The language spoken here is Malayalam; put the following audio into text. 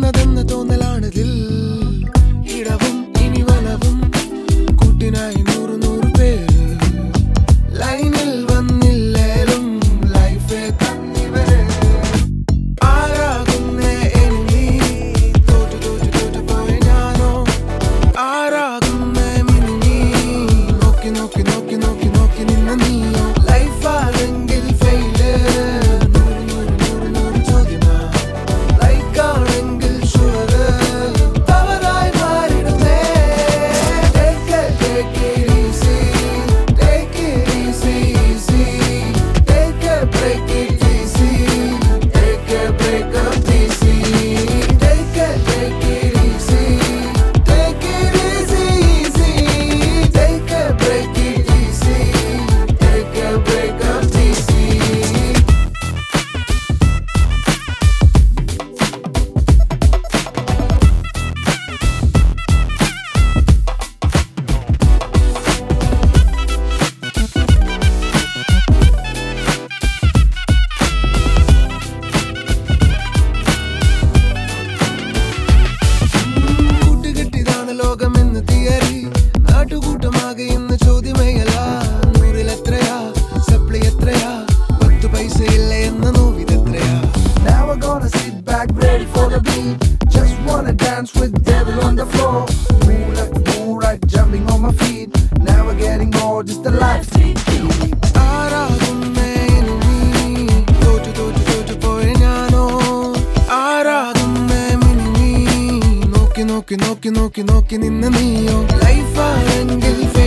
വന്നതെന്ന തോന്നലാണിതിൽ ഇടവും ഇനി വലവും കൂട്ടിനായി 100 പേര് ലൈനിൽ വന്നില്ലേലും ലൈഫേ തന്നിവരെ ആരാകുന്നേ എനിമി തോറ്റു തോറ്റു തോറ്റു പോയ ഞാനോ ആരാകുന്നേ മിനിമി നോക്കി നോക്കി നോക്കി നോക്കി നോക്കി നിന്ന നീയോ ലൈഫാണെങ്കിൽ ഫെയില് ലോകമെന്ന് തിയറി നാട്ടുകൂട്ടമാകെ ഇന്ന് ചോദ്യമേയല 100-ൽ എത്രയാ സപ്ലി എത്രയാ 10 പൈസയില്ല എന്ന നോവിതെത്രയാ Now we're gonna sit back ready for the beat just wanna dance with devil on the floor move left move right jumping on my feet now we're getting more just the life ആരാകുന്നേ എനിമി തോറ്റു തോറ്റു തോറ്റു പോയ ഞാനോ ആരാകുന്നേ മിനിമി നോക്കി നോക്കി നോക്കി നോക്കി നോക്കി നിന്ന നീയോ ലൈഫാണെങ്കിൽ